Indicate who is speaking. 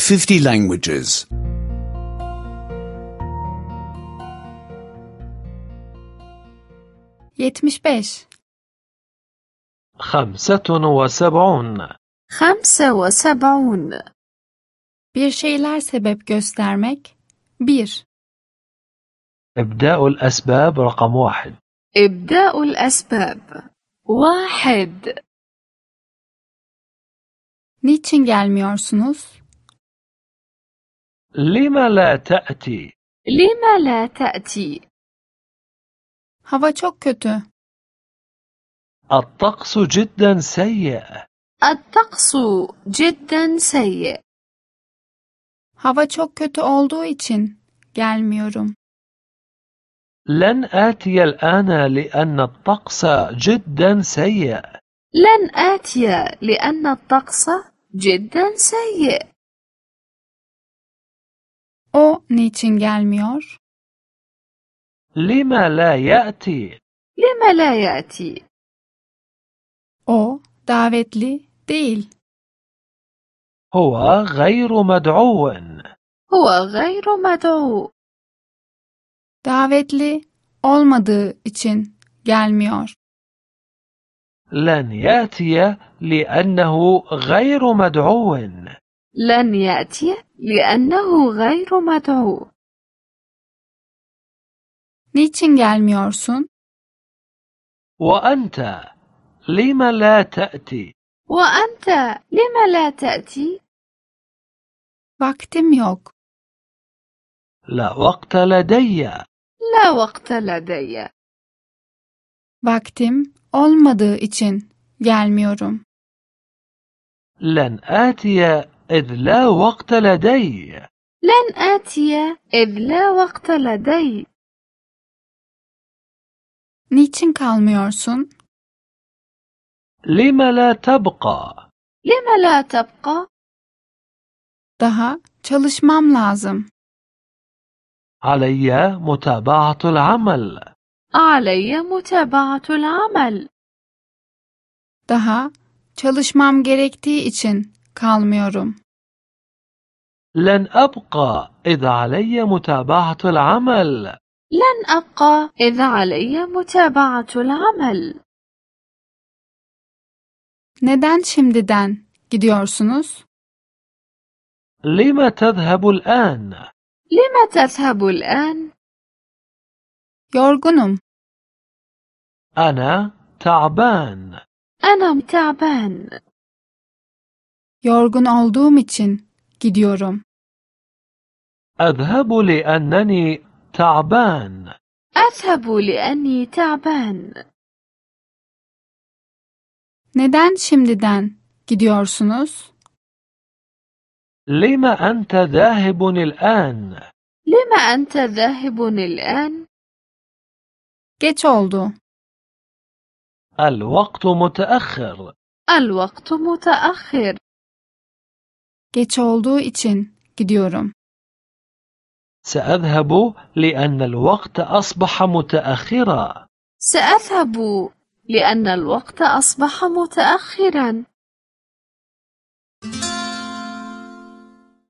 Speaker 1: 50 languages.
Speaker 2: 75
Speaker 3: 75
Speaker 4: 75
Speaker 2: Bir şeyler sebep göstermek. 1.
Speaker 3: إبداء الأسباب رقم 1.
Speaker 4: إبداء الأسباب 1.
Speaker 2: Niçin gelmiyorsunuz?
Speaker 3: لم لا تأتي؟
Speaker 4: لم لا تأتي؟
Speaker 2: Hava çok kötü.
Speaker 3: الطقس جدا سيء.
Speaker 4: الطقس جدا سيء.
Speaker 2: Hava çok kötü olduğu için gelmiyorum.
Speaker 3: لن آتي الآن لأن الطقس جدا سيء.
Speaker 4: لن آتي لأن الطقس جدا سيء.
Speaker 2: O niçin gelmiyor?
Speaker 3: لم لا يأتي؟
Speaker 4: لم لا يأتي؟
Speaker 2: O davetli değil.
Speaker 3: هو غير مدعو.
Speaker 4: هو غير مدعو.
Speaker 2: Davetli olmadığı için gelmiyor.
Speaker 3: لن يأتي لأنه غير مدعو.
Speaker 4: لن يأتي لأنه غير مدعو.
Speaker 2: Niçin gelmiyorsun?
Speaker 3: وأنت لم لا تأتي؟
Speaker 4: وأنت لم لا تأتي؟
Speaker 2: Vaktim yok.
Speaker 3: لا وقت لدي.
Speaker 4: لا وقت لدي.
Speaker 2: Vaktim olmadığı için gelmiyorum.
Speaker 3: لن آتي إذ لا وقت لدي.
Speaker 4: لن آتي إذ لا وقت لدي.
Speaker 2: Niçin kalmıyorsun?
Speaker 3: لم لا تبقى؟
Speaker 4: لم لا تبقى؟
Speaker 2: Daha çalışmam lazım.
Speaker 3: علي متابعة العمل.
Speaker 4: علي متابعة العمل.
Speaker 2: Daha çalışmam gerektiği için kalmıyorum.
Speaker 3: لن أبقى إذ علي متابعة العمل.
Speaker 4: لن أبقى إذ علي متابعة العمل.
Speaker 2: Neden şimdiden gidiyorsunuz?
Speaker 3: لم تذهب الآن؟
Speaker 4: لم تذهب الآن؟
Speaker 2: Yorgunum.
Speaker 3: أنا تعبان.
Speaker 4: أنا تعبان.
Speaker 2: Yorgun olduğum için gidiyorum.
Speaker 3: أذهب لأنني تعبان.
Speaker 4: أذهب لأني تعبان.
Speaker 2: Neden şimdiden gidiyorsunuz?
Speaker 3: لم أنت ذاهب الآن؟
Speaker 4: لم أنت ذاهب الآن؟
Speaker 2: Geç oldu.
Speaker 3: الوقت متأخر.
Speaker 4: الوقت متأخر.
Speaker 2: Geç olduğu için gidiyorum.
Speaker 3: سأذهب لأن الوقت أصبح متأخرا.
Speaker 4: سأذهب لأن الوقت أصبح متأخرا.